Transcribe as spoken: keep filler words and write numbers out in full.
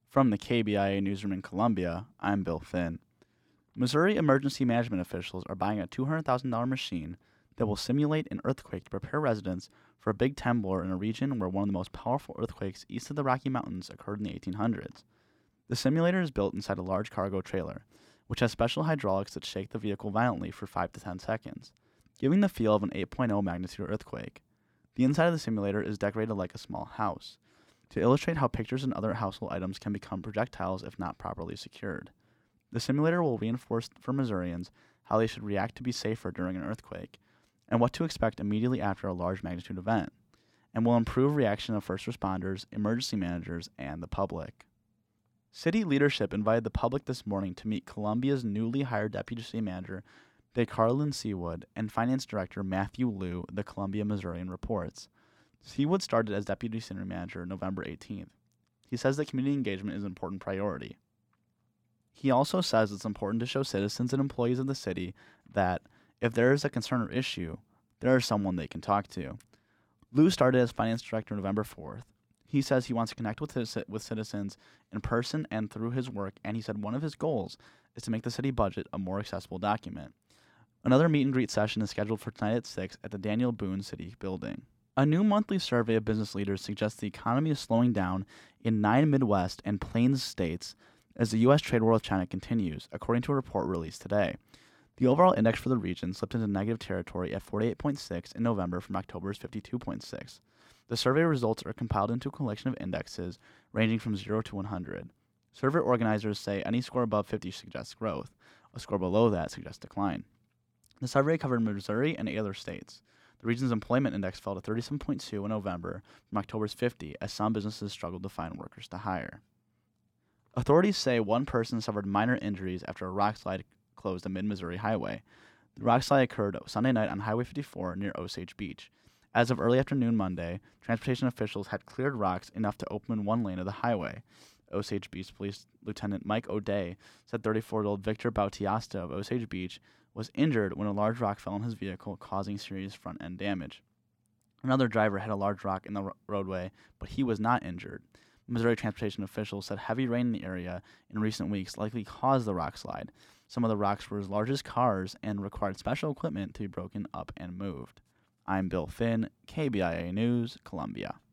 From the K B I A newsroom in Columbia, I'm Bill Finn. Missouri emergency management officials are buying a two hundred thousand dollars machine that will simulate an earthquake to prepare residents for a big temblor in a region where one of the most powerful earthquakes east of the Rocky Mountains occurred in the eighteen hundreds. The simulator is built inside a large cargo trailer, which has special hydraulics that shake the vehicle violently for five to ten seconds, giving the feel of an eight point oh magnitude earthquake. The inside of the simulator is decorated like a small house, to illustrate how pictures and other household items can become projectiles if not properly secured. The simulator will reinforce for Missourians how they should react to be safer during an earthquake, and what to expect immediately after a large magnitude event, and will improve reaction of first responders, emergency managers, and the public. City leadership invited the public this morning to meet Columbia's newly hired Deputy City Manager, DeCarlin Seawood, and Finance Director Matthew Liu, the Columbia Missourian reports. Seawood started as Deputy City Manager November eighteenth. He says that community engagement is an important priority. He also says it's important to show citizens and employees of the city that, if there is a concern or issue, there is someone they can talk to. Liu started as Finance Director November fourth. He says he wants to connect with his, with citizens in person and through his work, and he said one of his goals is to make the city budget a more accessible document. Another meet and greet session is scheduled for tonight at six at the Daniel Boone City Building. A new monthly survey of business leaders suggests the economy is slowing down in nine Midwest and Plains states as the U S trade war with China continues, according to a report released today. The overall index for the region slipped into negative territory at forty-eight point six in November from October's fifty-two point six. The survey results are compiled into a collection of indexes ranging from zero to one hundred. Survey organizers say any score above fifty suggests growth. A score below that suggests decline. The survey covered Missouri and eight other states. The region's employment index fell to thirty-seven point two in November from October's fifty as some businesses struggled to find workers to hire. Authorities say one person suffered minor injuries after a rock slide closed a mid-Missouri highway. The rock slide occurred Sunday night on Highway fifty-four near Osage Beach. As of early afternoon Monday, transportation officials had cleared rocks enough to open one lane of the highway. Osage Beach Police Lieutenant Mike O'Day said thirty-four-year-old Victor Bautista of Osage Beach was injured when a large rock fell on his vehicle, causing serious front-end damage. Another driver had a large rock in the ro- roadway, but he was not injured. Missouri transportation officials said heavy rain in the area in recent weeks likely caused the rock slide. Some of the rocks were as large as cars and required special equipment to be broken up and moved. I'm Bill Finn, K B I A News, Columbia.